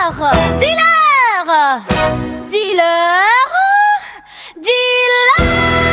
Dealer, dealer, dealer.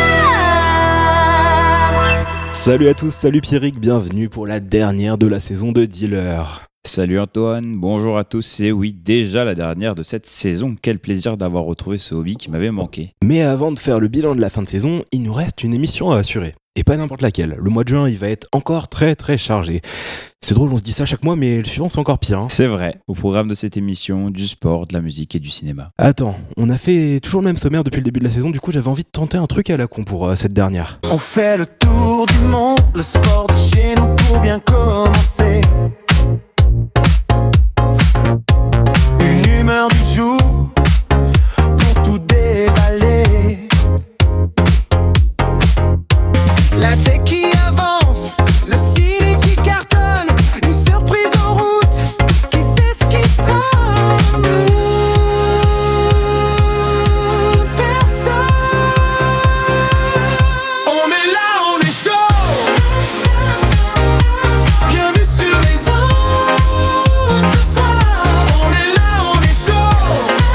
Salut à tous, salut Pierrick, bienvenue pour la dernière de la saison de Dealer. Salut Antoine, bonjour à tous, et oui, déjà la dernière de cette saison. Quel plaisir d'avoir retrouvé ce hobby qui m'avait manqué. Mais avant de faire le bilan de la fin de saison, il nous reste une émission à assurer. Et pas n'importe laquelle. Le mois de juin, il va être encore très très chargé. C'est drôle, on se dit ça chaque mois, mais le suivant, c'est encore pire. C'est vrai, au programme de cette émission, du sport, de la musique et du cinéma. Attends, on a fait toujours le même sommaire depuis le début de la saison, du coup j'avais envie de tenter un truc à la con pour cette dernière. On fait le tour du monde, le sport de chez nous pour bien commencer. Une humeur du jour pour tout déballer. La tech qui avance, le ciné qui cartonne, une surprise en route, qui sait ce qui se trame. Personne. On est là, on est chaud. Bienvenue sur les ondes ce soir. On est là, on est chaud.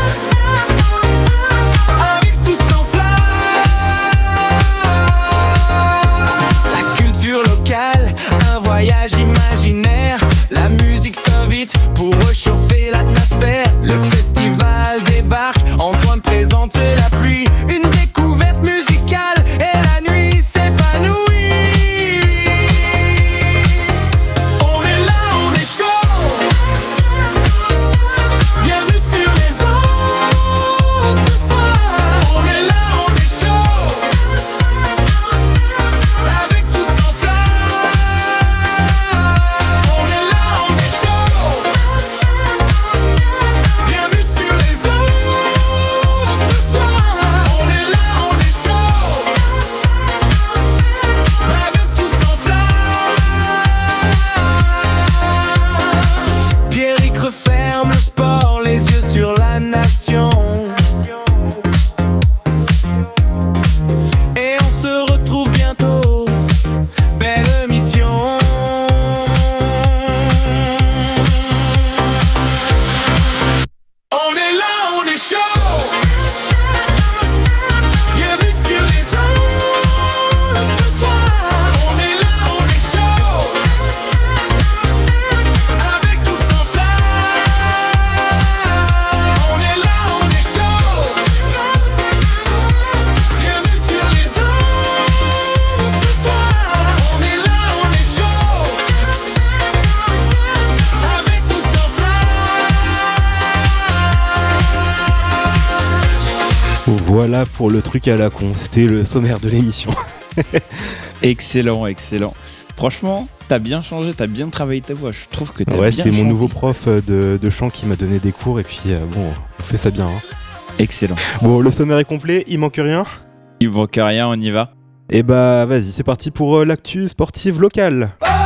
Avec tous en flamme. La culture locale, un voyage imaginaire. La musique s'invite pour réchauffer l'atmosphère. Le festival débarque, Antoine présente la pluie. Une découverte musicale et la nuit s'épanouit. On est là, on est chaud. Bienvenue sur les ondes ce soir. On est là, on est chaud. Avec tous en flamme. On est là, on est chaud. Bienvenue sur les ondes ce soir. On est là, on est chaud. Avec tous en flamme. Pierrick referme le sport, les yeux sur la nation. Et on se retrouve bientôt. Belle mission. On est là, on est chaud. Bienvenue sur les ondes ce soir. On est là, on est chaud. Avec tous en flamme. On est là, on est chaud. Bienvenue sur les ondes ce soir. On est là, on est chaud. Avec tous en flamme. Voilà pour le truc à la con, c'était le sommaire de l'émission. Excellent, excellent. Franchement, t'as bien changé, t'as bien travaillé ta voix. Je trouve que t'as bien Ouais, c'est mon chanté. nouveau prof de chant qui m'a donné des cours et puis bon, on fait ça bien. Excellent. Bon, le sommaire est complet, il manque rien. Il manque rien, on y va. Et bah vas-y, c'est parti pour l'actu sportive locale.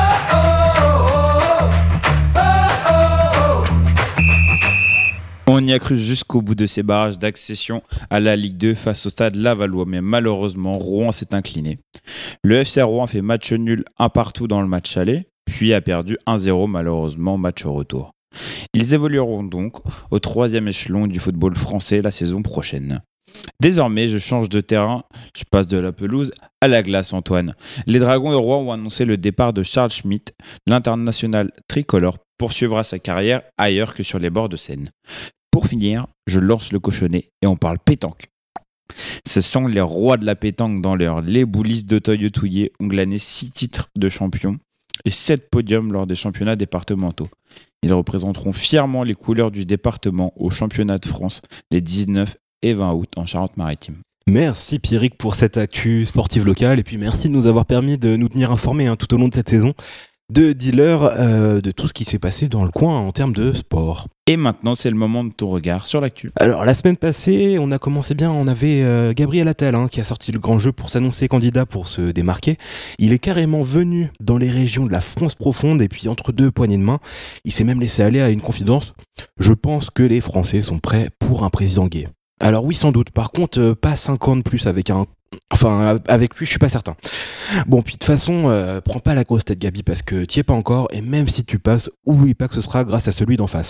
On y a cru jusqu'au bout de ces barrages d'accession à la Ligue 2 face au Stade Lavallois, mais malheureusement, Rouen s'est incliné. Le FC Rouen fait match nul 1-1 dans le match aller, puis a perdu 1-0 malheureusement match retour. Ils évolueront donc au 3e échelon du football français la saison prochaine. Désormais, je change de terrain, je passe de la pelouse à la glace, Antoine. Les Dragons et Rouen ont annoncé le départ de Charles Schmitt, l'international tricolore poursuivra sa carrière ailleurs que sur les bords de Seine. Pour finir, je lance le cochonnet et on parle pétanque. Ce sont les rois de la pétanque dans l'heure. Les Boulisses d'Auteuil-Touillet ont glané 6 titres de champion et 7 podiums lors des championnats départementaux. Ils représenteront fièrement les couleurs du département au championnat de France les 19 et 20 août en Charente-Maritime. Merci Pierrick pour cette actu sportive locale et puis merci de nous avoir permis de nous tenir informés tout au long de cette saison de Dealer, de tout ce qui s'est passé dans le coin en termes de sport. Et maintenant, c'est le moment de ton regard sur l'actu. Alors la semaine passée, on a commencé bien, on avait Gabriel Attal qui a sorti le grand jeu pour s'annoncer candidat pour se démarquer. Il est carrément venu dans les régions de la France profonde et puis entre deux poignées de main, il s'est même laissé aller à une confidence. Je pense que les Français sont prêts pour un président gay. Alors oui, sans doute. Par contre, pas 5 ans de plus avec un... Enfin, avec lui, je suis pas certain. Bon, puis de toute façon, prends pas la grosse tête, Gabi, parce que t'y es pas encore, et même si tu passes, oublie pas que ce sera grâce à celui d'en face.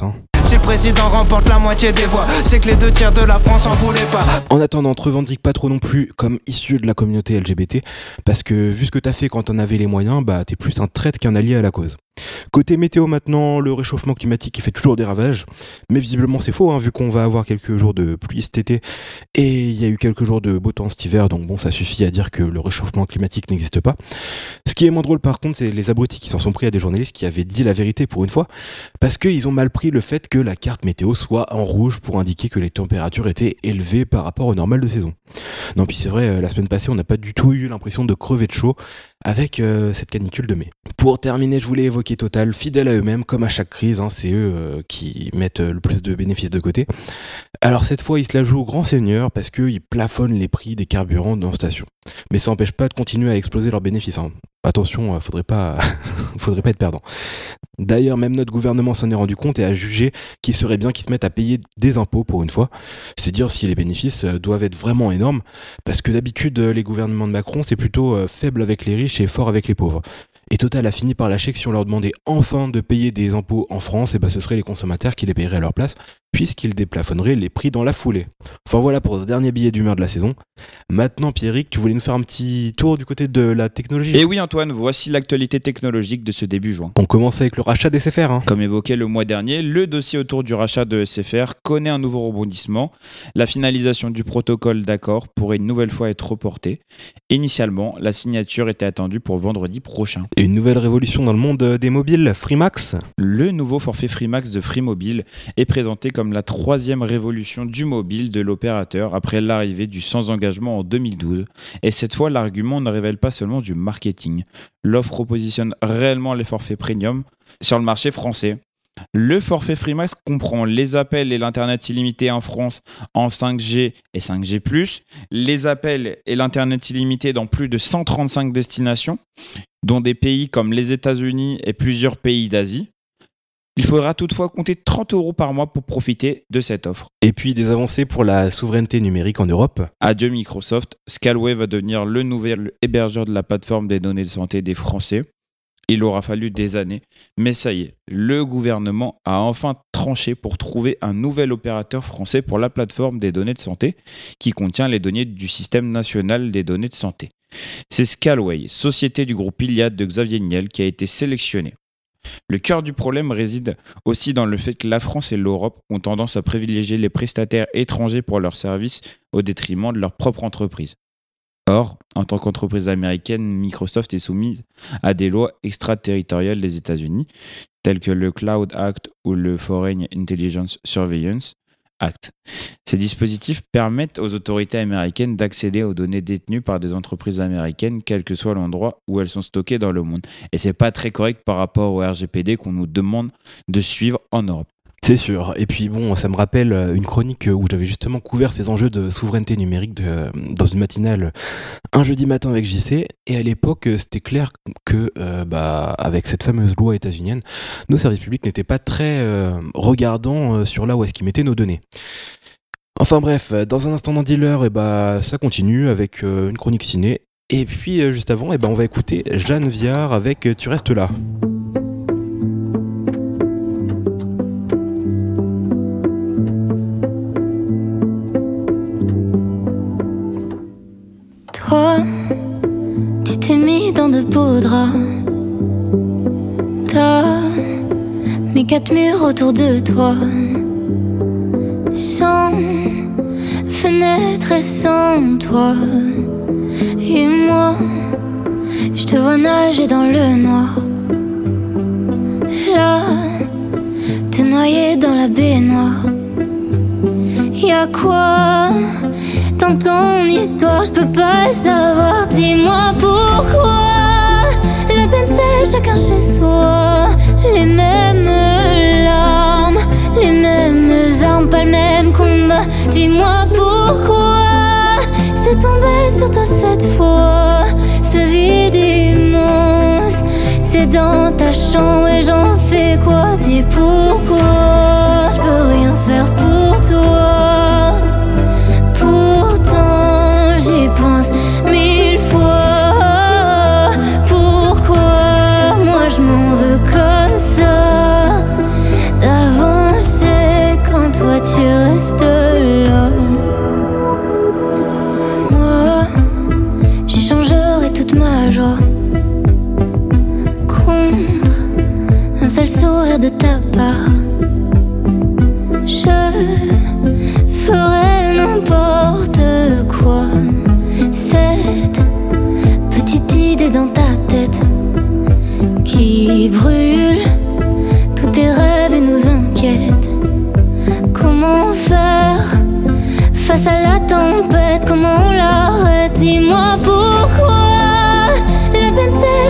Si le président remporte la moitié des voix, c'est que les 2 tiers de la France en voulaient pas. En attendant, te revendique pas trop non plus comme issu de la communauté LGBT, parce que vu ce que t'as fait quand t'en avais les moyens, bah t'es plus un traître qu'un allié à la cause. Côté météo maintenant, le réchauffement climatique il fait toujours des ravages, mais visiblement c'est faux, vu qu'on va avoir quelques jours de pluie cet été, et il y a eu quelques jours de beau temps cet hiver, donc bon ça suffit à dire que le réchauffement climatique n'existe pas. Ce qui est moins drôle par contre, c'est les abrutis qui s'en sont pris à des journalistes qui avaient dit la vérité pour une fois, parce qu'ils ont mal pris le fait que la carte météo soit en rouge pour indiquer que les températures étaient élevées par rapport au normal de saison. Non puis c'est vrai, la semaine passée on n'a pas du tout eu l'impression de crever de chaud avec cette canicule de mai. Pour terminer, je voulais évoquer Total, fidèles à eux-mêmes, comme à chaque crise, c'est eux qui mettent le plus de bénéfices de côté. Alors cette fois, ils se la jouent au grand seigneur parce qu'ils plafonnent les prix des carburants dans station. Mais ça n'empêche pas de continuer à exploser leurs bénéfices. Attention, faudrait pas être perdant. D'ailleurs, même notre gouvernement s'en est rendu compte et a jugé qu'il serait bien qu'ils se mettent à payer des impôts pour une fois. C'est dire si les bénéfices doivent être vraiment énormes, parce que d'habitude, les gouvernements de Macron, c'est plutôt faible avec les riches et fort avec les pauvres. Et Total a fini par lâcher que si on leur demandait enfin de payer des impôts en France, ce serait les consommateurs qui les paieraient à leur place, puisqu'ils déplafonneraient les prix dans la foulée. Enfin voilà pour ce dernier billet d'humeur de la saison. Maintenant Pierrick, tu voulais nous faire un petit tour du côté de la technologie. Et oui Antoine, voici l'actualité technologique de ce début juin. On commence avec le rachat d'SFR. Comme évoqué le mois dernier, le dossier autour du rachat de SFR connaît un nouveau rebondissement. La finalisation du protocole d'accord pourrait une nouvelle fois être reportée. Initialement, la signature était attendue pour vendredi prochain. Et une nouvelle révolution dans le monde des mobiles, Freemax. Le nouveau forfait Freemax de Free Mobile est présenté comme la 3e révolution du mobile de l'opérateur après l'arrivée du sans engagement en 2012. Et cette fois, l'argument ne révèle pas seulement du marketing. L'offre repositionne réellement les forfaits premium sur le marché français. Le forfait Freemax comprend les appels et l'internet illimité en France en 5G et 5G+, les appels et l'internet illimité dans plus de 135 destinations, dont des pays comme les États-Unis et plusieurs pays d'Asie. Il faudra toutefois compter 30 € par mois pour profiter de cette offre. Et puis des avancées pour la souveraineté numérique en Europe. Adieu Microsoft, Scalway va devenir le nouvel hébergeur de la plateforme des données de santé des Français. Il aura fallu des années, mais ça y est, le gouvernement a enfin tranché pour trouver un nouvel opérateur français pour la plateforme des données de santé qui contient les données du système national des données de santé. C'est Scalway, société du groupe Iliad de Xavier Niel, qui a été sélectionné. Le cœur du problème réside aussi dans le fait que la France et l'Europe ont tendance à privilégier les prestataires étrangers pour leurs services au détriment de leur propre entreprise. Or, en tant qu'entreprise américaine, Microsoft est soumise à des lois extraterritoriales des États-Unis, telles que le Cloud Act ou le Foreign Intelligence Surveillance Act. Ces dispositifs permettent aux autorités américaines d'accéder aux données détenues par des entreprises américaines, quel que soit l'endroit où elles sont stockées dans le monde. Et c'est pas très correct par rapport au RGPD qu'on nous demande de suivre en Europe. C'est sûr. Et puis bon, ça me rappelle une chronique où j'avais justement couvert ces enjeux de souveraineté numérique dans une matinale un jeudi matin avec JC. Et à l'époque, c'était clair que avec cette fameuse loi états-unienne, nos services publics n'étaient pas très regardants sur là où est-ce qu'ils mettaient nos données. Enfin bref, dans un instant dans Dealer, ça continue avec une chronique ciné. Et puis juste avant, on va écouter Jeanne Viard avec Tu restes là. Toi, tu t'es mis dans de beaux draps. T'as mis 4 murs autour de toi. Sans fenêtre et sans toi. Et moi, je te vois nager dans le noir. Là, te noyer dans la baignoire. Y'a quoi dans ton histoire, je peux pas savoir. Dis-moi pourquoi. La peine c'est chacun chez soi. Les mêmes larmes, les mêmes armes, pas le même combat. Dis-moi pourquoi c'est tombé sur toi cette fois. Ce vide immense, c'est dans ta chambre et j'en fais quoi? Dis pourquoi je peux rien faire pour toi. Pourtant j'y pense 1000 fois. Pourquoi moi je m'en veux comme ça d'avancer?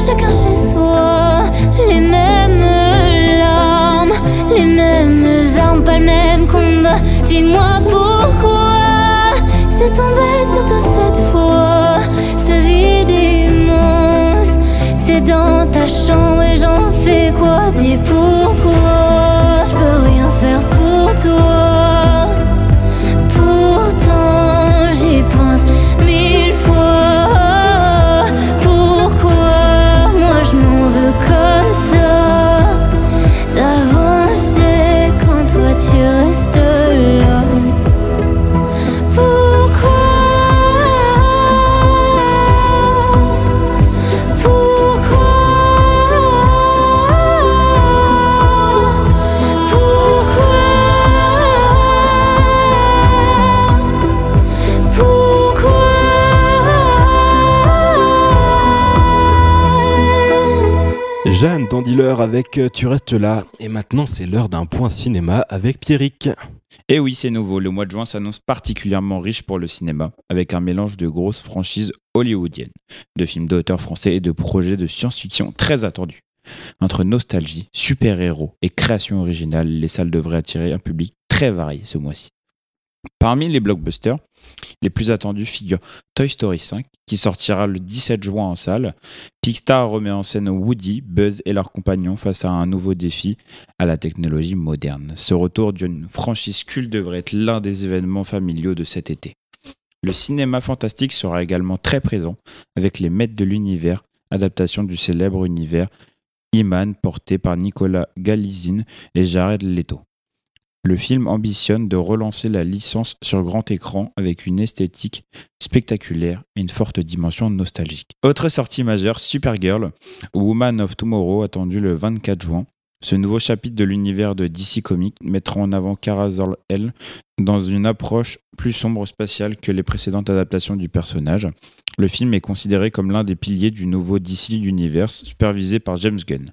chacun chez soi. Les mêmes larmes, les mêmes armes, pas le même combat. Dis-moi pourquoi c'est tombé sur toi cette fois. Ce vide immense, c'est dans ta chambre et j'en fais quoi? Dis pourquoi je peux rien faire pour toi. Pourtant j'y pense 1000 fois. Pourquoi moi je m'en veux comme ça, d'avancer quand toi tu restes là? Jeanne dans Dealer avec Tu restes là. Et maintenant, c'est l'heure d'un point cinéma avec Pierrick. Et oui, c'est nouveau. Le mois de juin s'annonce particulièrement riche pour le cinéma, avec un mélange de grosses franchises hollywoodiennes, de films d'auteurs français et de projets de science-fiction très attendus. Entre nostalgie, super-héros et création originale, les salles devraient attirer un public très varié ce mois-ci. Parmi les blockbusters, les plus attendus figurent Toy Story 5, qui sortira le 17 juin en salle. Pixar remet en scène Woody, Buzz et leurs compagnons face à un nouveau défi à la technologie moderne. Ce retour d'une franchise culte devrait être l'un des événements familiaux de cet été. Le cinéma fantastique sera également très présent, avec Les Maîtres de l'Univers, adaptation du célèbre univers He-Man porté par Nicolas Galizine et Jared Leto. Le film ambitionne de relancer la licence sur grand écran avec une esthétique spectaculaire et une forte dimension nostalgique. Autre sortie majeure, Supergirl, Woman of Tomorrow, attendu le 24 juin. Ce nouveau chapitre de l'univers de DC Comics mettra en avant Kara Zor-El dans une approche plus sombre spatiale que les précédentes adaptations du personnage. Le film est considéré comme l'un des piliers du nouveau DC Universe, supervisé par James Gunn.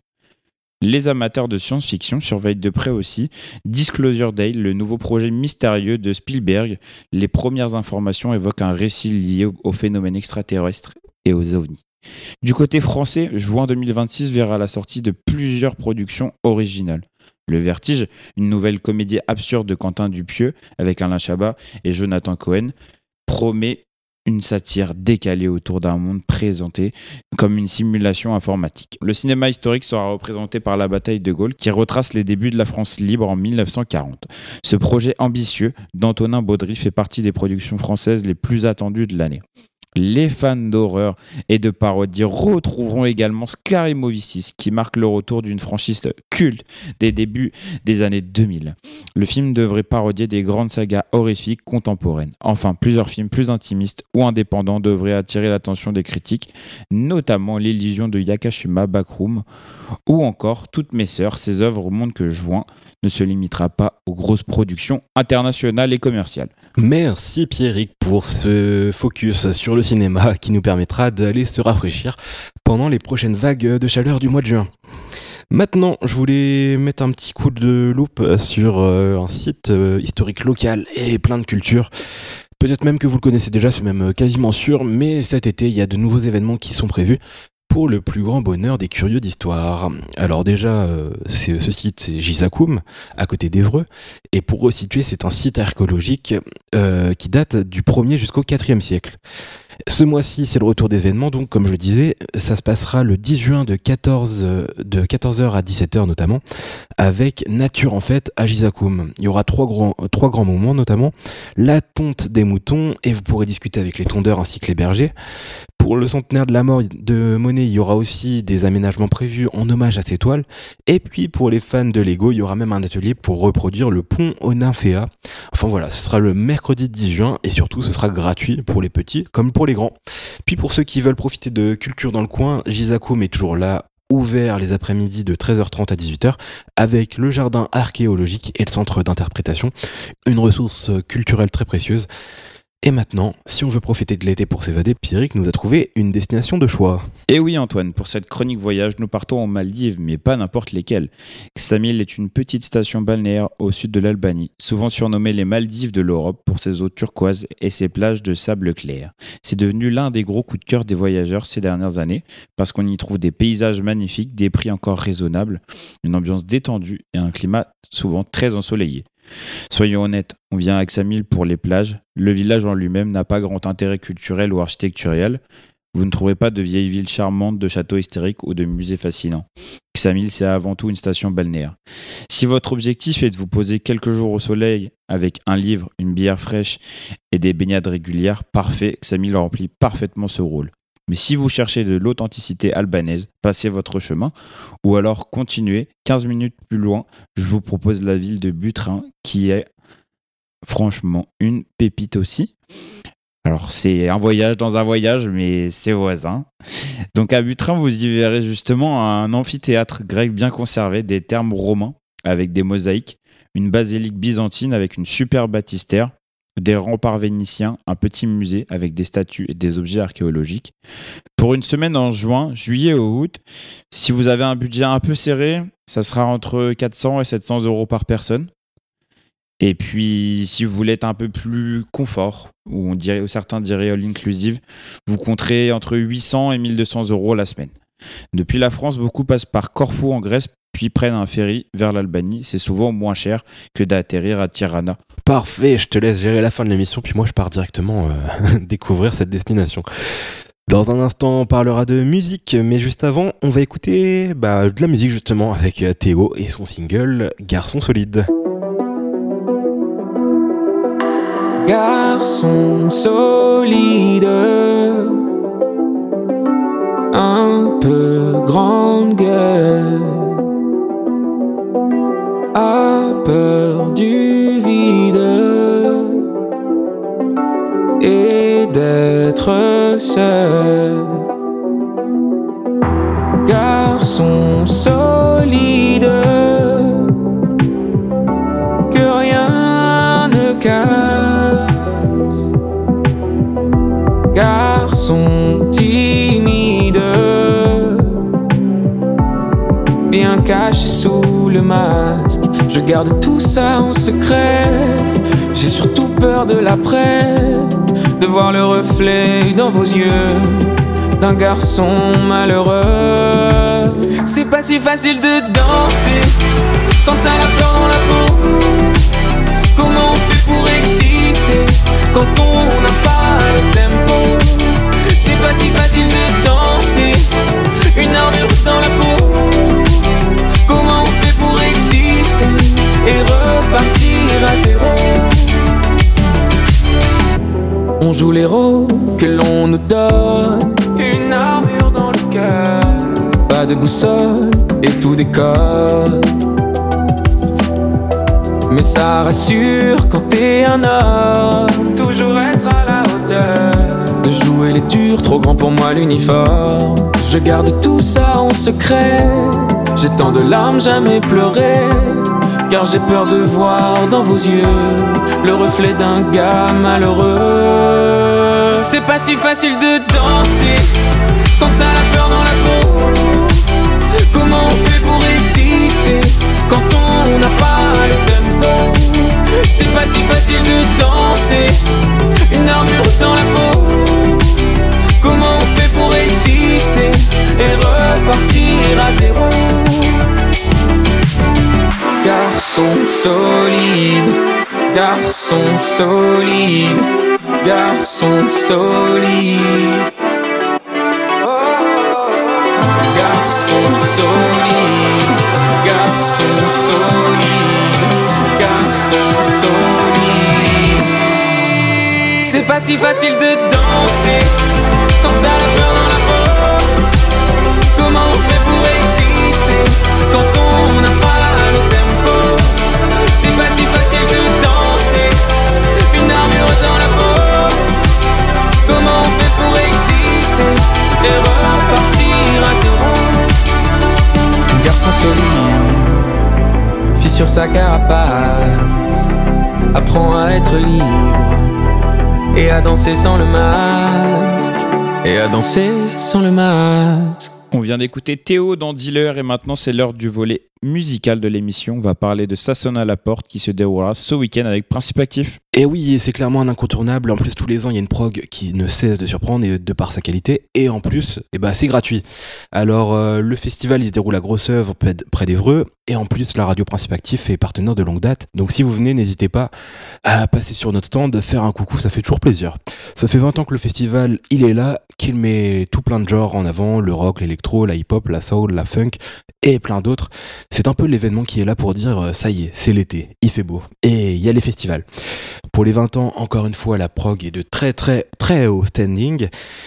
Les amateurs de science-fiction surveillent de près aussi Disclosure Day, le nouveau projet mystérieux de Spielberg. Les premières informations évoquent un récit lié aux phénomènes extraterrestres et aux ovnis. Du côté français, juin 2026 verra la sortie de plusieurs productions originales. Le Vertige, une nouvelle comédie absurde de Quentin Dupieux avec Alain Chabat et Jonathan Cohen, promet une satire décalée autour d'un monde présenté comme une simulation informatique. Le cinéma historique sera représenté par La Bataille de Gaulle, qui retrace les débuts de la France libre en 1940. Ce projet ambitieux d'Antonin Baudry fait partie des productions françaises les plus attendues de l'année. Les fans d'horreur et de parodie retrouveront également Scary Movie 6, qui marque le retour d'une franchise culte des débuts des années 2000. Le film devrait parodier des grandes sagas horrifiques contemporaines. Enfin, plusieurs films plus intimistes ou indépendants devraient attirer l'attention des critiques, notamment L'Illusion de Yakashima Backroom ou encore Toutes mes sœurs. Ces œuvres montrent que juin ne se limitera pas aux grosses productions internationales et commerciales. Merci Pierrick pour ce focus sur le cinéma qui nous permettra d'aller se rafraîchir pendant les prochaines vagues de chaleur du mois de juin. Maintenant, je voulais mettre un petit coup de loupe sur un site historique local et plein de culture. Peut-être même que vous le connaissez déjà, c'est même quasiment sûr, mais cet été, il y a de nouveaux événements qui sont prévus pour le plus grand bonheur des curieux d'histoire. Alors déjà, ce site, c'est Gizakoum, à côté d'Évreux. Et pour resituer, c'est un site archéologique qui date du 1er jusqu'au 4e siècle. Ce mois-ci, c'est le retour d'événements, donc comme je le disais, ça se passera le 10 juin de 14h à 17h notamment, avec Nature en fête à Gizakoum. Il y aura trois grands moments, notamment la tonte des moutons, et vous pourrez discuter avec les tondeurs ainsi que les bergers. Pour le centenaire de la mort de Monet, il y aura aussi des aménagements prévus en hommage à ces toiles. Et puis pour les fans de Lego, il y aura même un atelier pour reproduire le pont aux Nymphéas. Enfin voilà, ce sera le mercredi 10 juin et surtout ce sera gratuit pour les petits comme pour les grands. Puis pour ceux qui veulent profiter de culture dans le coin, Gizakoum est toujours là, ouvert les après-midi de 13h30 à 18h avec le jardin archéologique et le centre d'interprétation, une ressource culturelle très précieuse. Et maintenant, si on veut profiter de l'été pour s'évader, Pierrick nous a trouvé une destination de choix. Et oui Antoine, pour cette chronique voyage, nous partons en Maldives, mais pas n'importe lesquelles. Ksamil est une petite station balnéaire au sud de l'Albanie, souvent surnommée les Maldives de l'Europe pour ses eaux turquoises et ses plages de sable clair. C'est devenu l'un des gros coups de cœur des voyageurs ces dernières années, parce qu'on y trouve des paysages magnifiques, des prix encore raisonnables, une ambiance détendue et un climat souvent très ensoleillé. Soyons honnêtes, on vient à Ksamil pour les plages. Le village en lui-même n'a pas grand intérêt culturel ou architectural. Vous ne trouverez pas de vieilles villes charmantes, de châteaux historiques ou de musées fascinants. Ksamil, c'est avant tout une station balnéaire. Si votre objectif est de vous poser quelques jours au soleil avec un livre, une bière fraîche et des baignades régulières, parfait, Ksamil remplit parfaitement ce rôle. Mais si vous cherchez de l'authenticité albanaise, passez votre chemin ou alors continuez 15 minutes plus loin. Je vous propose la ville de Butrin qui est franchement une pépite aussi. Alors c'est un voyage dans un voyage, mais c'est voisin. Donc à Butrin, vous y verrez justement un amphithéâtre grec bien conservé, des thermes romains avec des mosaïques, une basilique byzantine avec une super baptistère, des remparts vénitiens, un petit musée avec des statues et des objets archéologiques. Pour une semaine en juillet ou août, si vous avez un budget un peu serré, ça sera entre 400 et 700 euros par personne. Et puis, si vous voulez être un peu plus confort, ou certains diraient all inclusive, vous compterez entre 800 et 1200 euros la semaine. Depuis la France, beaucoup passent par Corfou en Grèce, puis prennent un ferry vers l'Albanie. C'est souvent moins cher que d'atterrir à Tirana. Parfait, je te laisse gérer la fin de l'émission, puis moi je pars directement découvrir cette destination. Dans un instant, on parlera de musique, mais juste avant, on va écouter de la musique justement avec Théo et son single Garçon solide. Garçon solide, un peu grande gueule, a peur du vide et d'être seul. Garçon solide, que rien ne casse. Garçon timide, bien caché sous le masque. Je garde tout ça en secret. J'ai surtout peur de l'après, de voir le reflet dans vos yeux d'un garçon malheureux. C'est pas si facile de danser quand t'as la peur dans la peau. Comment on fait pour exister quand on n'a pas le tempo? C'est pas si facile de danser, une armure dans la peau. Comment on fait pour exister et repartir à zéro? On joue les rôles que l'on nous donne, une armure dans le cœur, pas de boussole et tout décolle. Mais ça rassure quand t'es un homme, toujours être à la hauteur. De jouer les durs, trop grand pour moi l'uniforme. Je garde tout ça en secret. J'ai tant de larmes, jamais pleuré, car j'ai peur de voir dans vos yeux le reflet d'un gars malheureux. C'est pas si facile de danser quand t'as la peur dans la peau. Comment on fait pour exister quand on n'a pas le tempo? C'est pas si facile de danser, une armure dans la peau. Comment on fait pour exister et repartir à zéro? Garçon solide, garçon solide, garçon solide. Garçon solide, garçon solide, garçon solide. C'est pas si facile de danser quand t'as la peur dans la peau. Comment on fait pour exister quand on n'a pas le tempo? C'est pas si facile de danser, une armure dans la peau. Comment on fait pour exister et repartir à zéro? Garçon solide, fissure sa carapace, apprends à être libre et à danser sans le masque. Et à danser sans le masque. On vient d'écouter Théo dans Dealer et maintenant c'est l'heure du volet musical de l'émission. On va parler de Ça sonne à la porte qui se déroulera ce week-end avec Principe Actif. Et oui, c'est clairement un incontournable. En plus, tous les ans, il y a une prog qui ne cesse de surprendre et de par sa qualité. Et en plus, c'est gratuit. Alors, le festival, il se déroule à Grosse-Oeuvre, près d'Évreux. Et en plus, la radio Principe Actif est partenaire de longue date. Donc, si vous venez, n'hésitez pas à passer sur notre stand, faire un coucou, ça fait toujours plaisir. Ça fait 20 ans que le festival, il est là, qu'il met tout plein de genres en avant, le rock, l'électro, la hip-hop, la soul, la funk et plein d'autres. C'est un peu l'événement qui est là pour dire ça y est, c'est l'été, il fait beau et il y a les festivals. Pour les 20 ans, encore une fois, la prog est de très très très haut standing.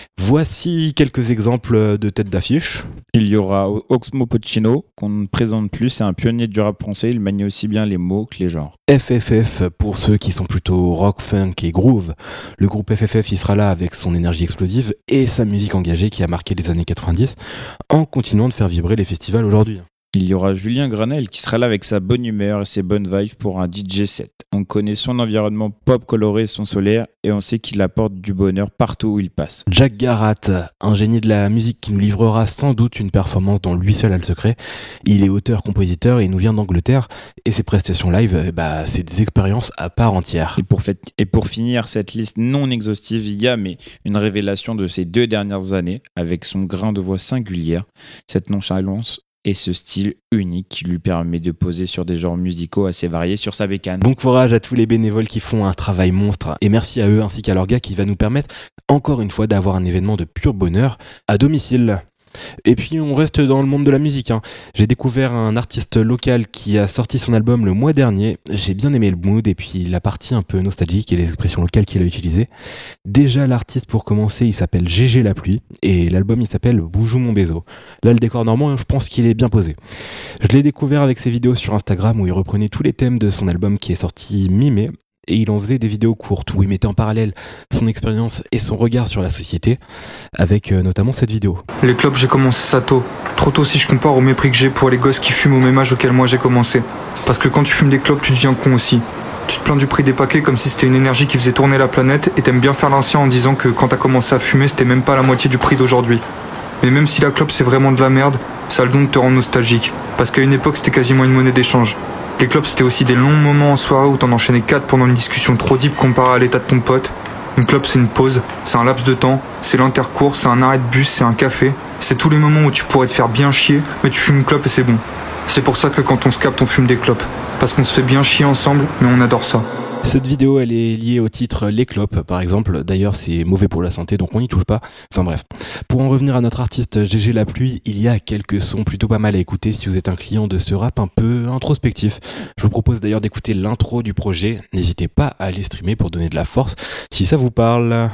Voici quelques exemples de têtes d'affiche. Il y aura Oxmo Puccino, qu'on ne présente plus, c'est un pionnier du rap français, il manie aussi bien les mots que les genres. FFF, pour ceux qui sont plutôt rock, funk et groove. Le groupe FFF, il sera là avec son énergie explosive et sa musique engagée qui a marqué les années 90, en continuant de faire vibrer les festivals aujourd'hui. Il y aura Julien Granel qui sera là avec sa bonne humeur et ses bonnes vibes pour un DJ set. On connaît son environnement pop coloré et son solaire et on sait qu'il apporte du bonheur partout où il passe. Jack Garat, un génie de la musique qui nous livrera sans doute une performance dont lui seul a le secret. Il est auteur-compositeur et il nous vient d'Angleterre et ses prestations live, c'est des expériences à part entière. Et pour finir cette liste non exhaustive, il y a une révélation de ces 2 dernières années avec son grain de voix singulière, cette nonchalance et ce style unique qui lui permet de poser sur des genres musicaux assez variés sur sa bécane. Bon courage à tous les bénévoles qui font un travail monstre et merci à eux ainsi qu'à leur gars qui va nous permettre encore une fois d'avoir un événement de pur bonheur à domicile. Et puis on reste dans le monde de la musique. J'ai découvert un artiste local qui a sorti son album le mois dernier. J'ai bien aimé le mood et puis la partie un peu nostalgique et les expressions locales qu'il a utilisées. Déjà l'artiste pour commencer, il s'appelle GG La Pluie et l'album il s'appelle Boujou mon Bézo. Là le décor normand, je pense qu'il est bien posé. Je l'ai découvert avec ses vidéos sur Instagram où il reprenait tous les thèmes de son album qui est sorti mi-mai. Et il en faisait des vidéos courtes où il mettait en parallèle son expérience et son regard sur la société avec notamment cette vidéo. Les clopes, j'ai commencé ça tôt. Trop tôt si je compare au mépris que j'ai pour les gosses qui fument au même âge auquel moi j'ai commencé. Parce que quand tu fumes des clopes, tu deviens con aussi. Tu te plains du prix des paquets comme si c'était une énergie qui faisait tourner la planète et t'aimes bien faire l'ancien en disant que quand t'as commencé à fumer, c'était même pas la moitié du prix d'aujourd'hui. Mais même si la clope c'est vraiment de la merde, ça a le don de te rendre nostalgique. Parce qu'à une époque, c'était quasiment une monnaie d'échange. Les clopes c'était aussi des longs moments en soirée où t'en enchaînais 4 pendant une discussion trop deep comparée à l'état de ton pote. Une clope c'est une pause, c'est un laps de temps, c'est l'intercours, c'est un arrêt de bus, c'est un café. C'est tous les moments où tu pourrais te faire bien chier, mais tu fumes une clope et c'est bon. C'est pour ça que quand on se capte on fume des clopes. Parce qu'on se fait bien chier ensemble, mais on adore ça. Cette vidéo, elle est liée au titre Les clopes, par exemple. D'ailleurs, c'est mauvais pour la santé, donc on n'y touche pas. Enfin bref. Pour en revenir à notre artiste GG La Pluie, il y a quelques sons plutôt pas mal à écouter si vous êtes un client de ce rap un peu introspectif. Je vous propose d'ailleurs d'écouter l'intro du projet. N'hésitez pas à aller streamer pour donner de la force si ça vous parle.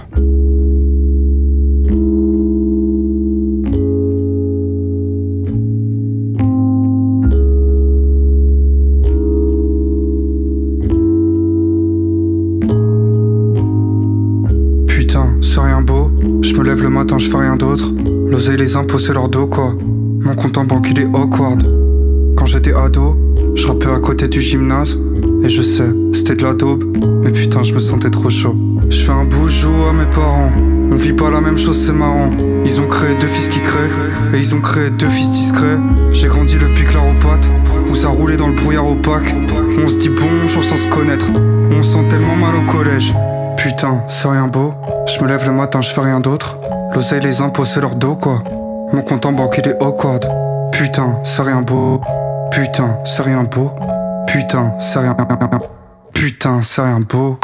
C'est rien beau, je me lève le matin, je fais rien d'autre. L'oseille, les impôts, c'est leur dos quoi. Mon compte en banque il est awkward. Quand j'étais ado, je rappais à côté du gymnase. Et je sais, c'était de la daube, mais putain je me sentais trop chaud. Je fais un boujou à mes parents. On vit pas la même chose, c'est marrant. Ils ont créé 2 fils qui créent, et ils ont créé 2 fils discrets. J'ai grandi le pic l'aropathe, où ça roulait dans le brouillard opaque. On se dit bonjour sans se connaître, on se sent tellement mal au collège. Putain, c'est rien beau, je me lève le matin, je fais rien d'autre. L'oseille, les impôts, c'est leur dos quoi. Mon compte en banque il est awkward. Putain, c'est rien beau. Putain, c'est rien beau. Putain, c'est rien. Putain, c'est rien beau.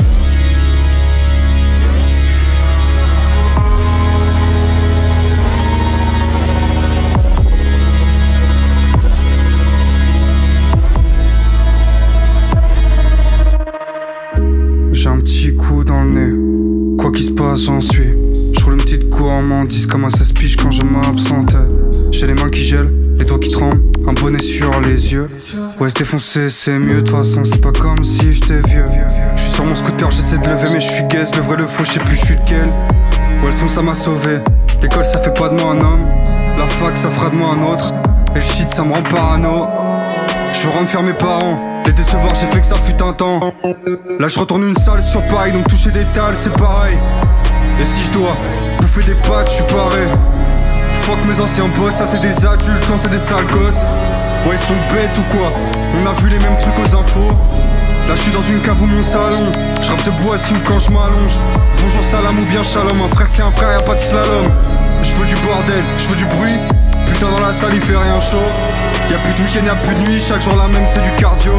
J'ai un petit coup dans le nez, quoi qu'il se passe j'en suis. Je roule une petite gourmandise comme un 16 piges quand je m'absentais. J'ai les mains qui gèlent, les doigts qui tremblent, un bonnet sur les yeux. Ouais se défoncer c'est mieux, de toute façon c'est pas comme si j'étais vieux. Je suis sur mon scooter, j'essaie de lever mais je suis gaze. Le vrai le faux, je sais plus je suis lequel. Ouais le son ça m'a sauvé, l'école ça fait pas de moi un homme. La fac ça fera de moi un autre, et le shit ça me rend parano. Je veux rendre fier mes parents, les décevoir, j'ai fait que ça fut un temps. Là je retourne une salle sur Paris, donc toucher des dalles c'est pareil. Et si je dois bouffer des pâtes, je suis paré. Fuck mes anciens boss, ça c'est des adultes, non c'est des sales gosses. Ouais ils sont bêtes ou quoi? On a vu les mêmes trucs aux infos. Là je suis dans une cave ou mon salon. Je rappe de bois si ou quand je m'allonge. Bonjour salam ou bien shalom, un frère c'est un frère, y'a pas de slalom. Je veux du bordel, je veux du bruit. Putain dans la salle il fait rien chaud. Y'a plus de week-end, y'a plus de nuit, chaque jour la même c'est du cardio.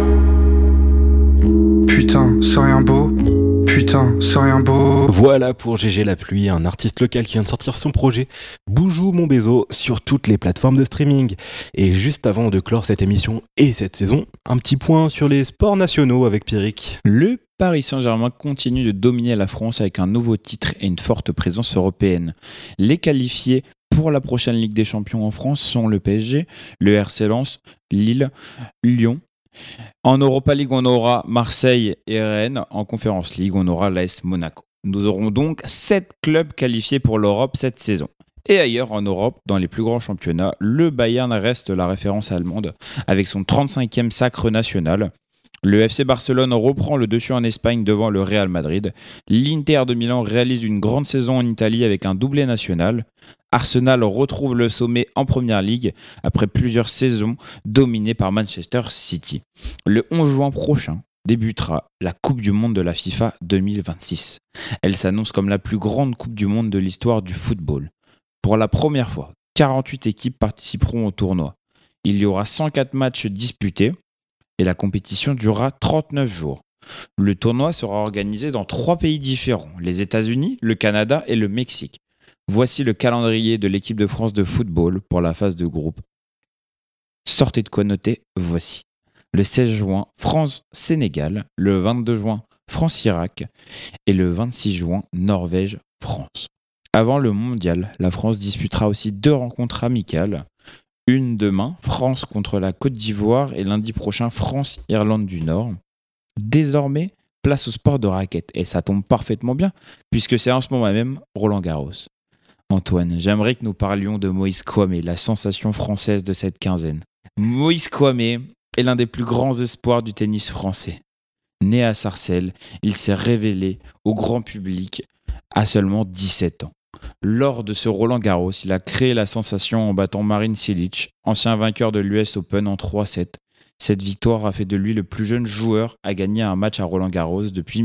Putain, c'est rien beau. Putain, c'est rien beau. Voilà pour GG La Pluie, un artiste local qui vient de sortir son projet Boujou Mon Bézo sur toutes les plateformes de streaming. Et juste avant de clore cette émission et cette saison, un petit point sur les sports nationaux avec Pierrick. Le Paris Saint-Germain continue de dominer la France avec un nouveau titre et une forte présence européenne. Les qualifiés pour la prochaine Ligue des Champions en France sont le PSG, le RC Lens, Lille, Lyon. En Europa League, on aura Marseille et Rennes. En Conference League, on aura l'AS Monaco. Nous aurons donc 7 clubs qualifiés pour l'Europe cette saison. Et ailleurs en Europe, dans les plus grands championnats, le Bayern reste la référence allemande avec son 35e sacre national. Le FC Barcelone reprend le dessus en Espagne devant le Real Madrid. L'Inter de Milan réalise une grande saison en Italie avec un doublé national. Arsenal retrouve le sommet en Première Ligue après plusieurs saisons dominées par Manchester City. Le 11 juin prochain débutera la Coupe du Monde de la FIFA 2026. Elle s'annonce comme la plus grande Coupe du Monde de l'histoire du football. Pour la première fois, 48 équipes participeront au tournoi. Il y aura 104 matchs disputés et la compétition durera 39 jours. Le tournoi sera organisé dans 3 pays différents, les États-Unis, le Canada et le Mexique. Voici le calendrier de l'équipe de France de football pour la phase de groupe. Sortez de quoi noter, voici. Le 16 juin, France-Sénégal. Le 22 juin, France-Irak. Et le 26 juin, Norvège-France. Avant le mondial, la France disputera aussi 2 rencontres amicales. Une demain, France contre la Côte d'Ivoire. Et lundi prochain, France-Irlande du Nord. Désormais, place au sport de raquette. Et ça tombe parfaitement bien, puisque c'est en ce moment même Roland-Garros. Antoine, j'aimerais que nous parlions de Moïse Kouamé, la sensation française de cette quinzaine. Moïse Kouamé est l'un des plus grands espoirs du tennis français. Né à Sarcelles, il s'est révélé au grand public à seulement 17 ans. Lors de ce Roland-Garros, il a créé la sensation en battant Marin Cilic, ancien vainqueur de l'US Open en 3-7. Cette victoire a fait de lui le plus jeune joueur à gagner un match à Roland-Garros depuis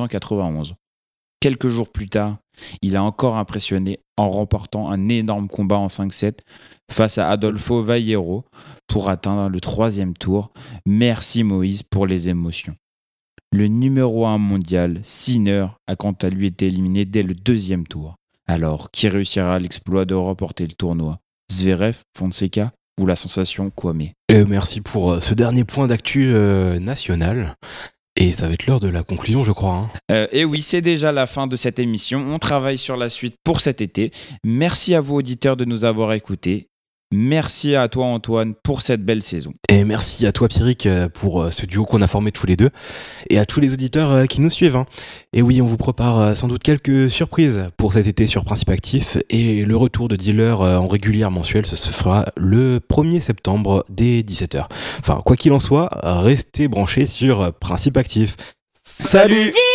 1991. Quelques jours plus tard, il a encore impressionné en remportant un énorme combat en 5-7 face à Adolfo Vallero pour atteindre le 3e tour. Merci Moïse pour les émotions. Le numéro 1 mondial, Sinner, a quant à lui été éliminé dès le 2e tour. Alors, qui réussira l'exploit de remporter le tournoi? Zverev, Fonseca ou la sensation Kouamé? Merci pour ce dernier point d'actu national. Et ça va être l'heure de la conclusion, je crois. Et oui, c'est déjà la fin de cette émission. On travaille sur la suite pour cet été. Merci à vous, auditeurs, de nous avoir écoutés. Merci à toi, Antoine, pour cette belle saison. Et merci à toi, Pierrick, pour ce duo qu'on a formé tous les deux. Et à tous les auditeurs qui nous suivent. Et oui, on vous prépare sans doute quelques surprises pour cet été sur Principe Actif. Et le retour de Dealer en régulière mensuelle, ce se fera le 1er septembre dès 17h. Enfin, quoi qu'il en soit, restez branchés sur Principe Actif. Salut!